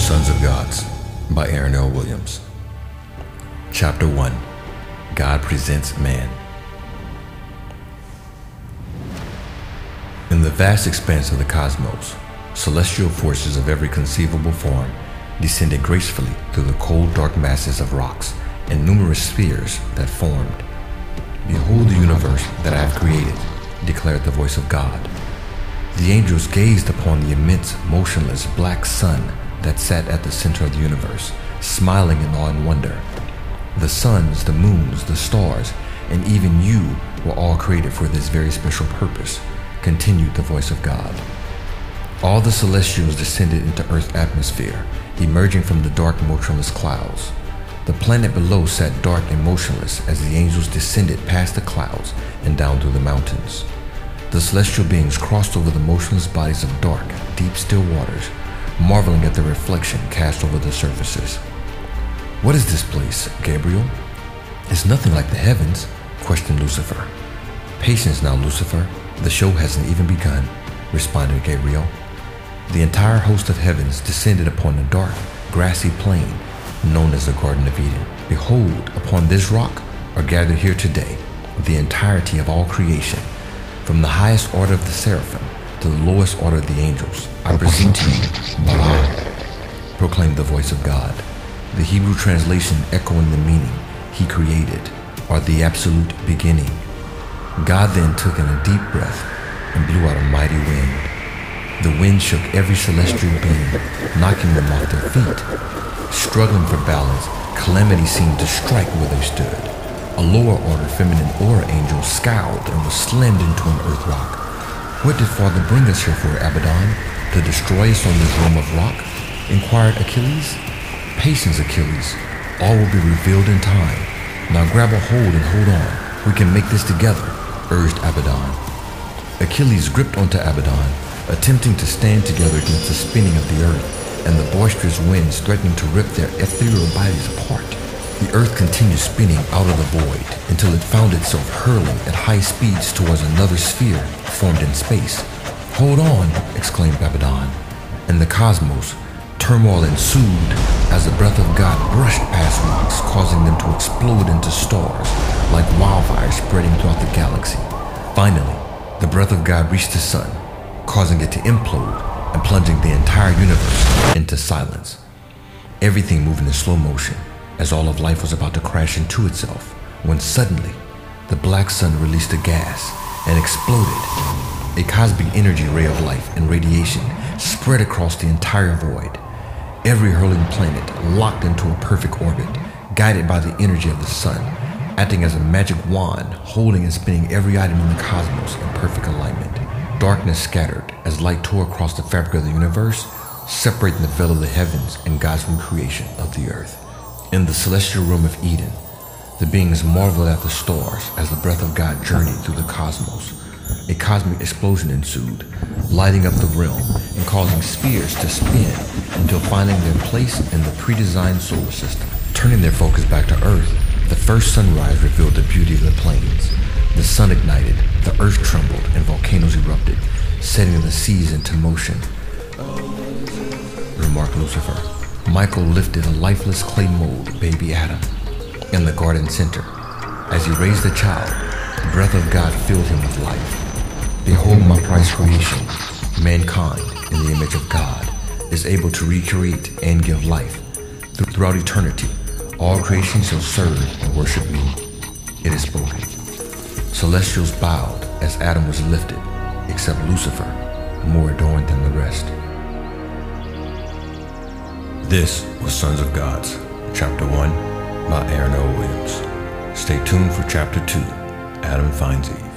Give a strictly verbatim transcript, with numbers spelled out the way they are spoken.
Sons of Gods by Aaron L. Williams. Chapter one. God Presents Man. In the vast expanse of the cosmos, celestial forces of every conceivable form descended gracefully through the cold, dark masses of rocks and numerous spheres that formed. Behold the universe that I have created, declared the voice of God. The angels gazed upon the immense, motionless black sun that sat at the center of the universe, smiling in awe and wonder. The suns, the moons, the stars, and even you were all created for this very special purpose, continued the voice of God. All the celestials descended into Earth's atmosphere, emerging from the dark, motionless clouds. The planet below sat dark and motionless as the angels descended past the clouds and down through the mountains. The celestial beings crossed over the motionless bodies of dark, deep, still waters, marveling at the reflection cast over the surfaces. "What is this place, Gabriel?" "It's nothing like the heavens," questioned Lucifer. "Patience now, Lucifer. The show hasn't even begun," responded Gabriel. The entire host of heavens descended upon a dark, grassy plain known as the Garden of Eden. "Behold, upon this rock are gathered here today the entirety of all creation, from the highest order of the seraphim to the lowest order of the angels. I present to you Bara," proclaimed the voice of God. The Hebrew translation echoing the meaning, "He created," or the absolute beginning. God then took in a deep breath and blew out a mighty wind. The wind shook every celestial being, knocking them off their feet. Struggling for balance, calamity seemed to strike where they stood. A lower order feminine aura angel scowled and was slammed into an earth rock. "What did Father bring us here for, Abaddon? To destroy us on this realm of rock?" inquired Achilles. "Patience, Achilles. All will be revealed in time. Now grab a hold and hold on. We can make this together," urged Abaddon. Achilles gripped onto Abaddon, attempting to stand together against the spinning of the earth and the boisterous winds threatening to rip their ethereal bodies apart. The earth continued spinning out of the void until it found itself hurling at high speeds towards another sphere formed in space. "Hold on," exclaimed Abaddon. In the cosmos, turmoil ensued as the breath of God brushed past rocks, causing them to explode into stars like wildfire spreading throughout the galaxy. Finally, the breath of God reached the sun, causing it to implode and plunging the entire universe into silence. Everything moving in slow motion as all of life was about to crash into itself, when suddenly the black sun released a gas and exploded. A cosmic energy ray of life and radiation spread across the entire void. Every hurling planet locked into a perfect orbit, guided by the energy of the sun, acting as a magic wand, holding and spinning every item in the cosmos in perfect alignment. Darkness scattered as light tore across the fabric of the universe, separating the veil of the heavens and God's new creation of the earth. In the celestial realm of Eden, the beings marveled at the stars as the breath of God journeyed through the cosmos. A cosmic explosion ensued, lighting up the realm and causing spheres to spin until finding their place in the pre-designed solar system. Turning their focus back to Earth, the first sunrise revealed the beauty of the plains. The sun ignited, the earth trembled, and volcanoes erupted, setting the seas into motion, remarked Lucifer. Michael lifted a lifeless clay mold, baby Adam, in the garden center. As he raised the child, the breath of God filled him with life. "Behold my prized creation. Mankind, in the image of God, is able to recreate and give life. Throughout eternity, all creation shall serve and worship me. It is spoken." Celestials bowed as Adam was lifted, except Lucifer, more adorned than the rest. This was Sons of Gods, Chapter one by Aaron L. Williams. Stay tuned for Chapter two, Adam Finds Eve.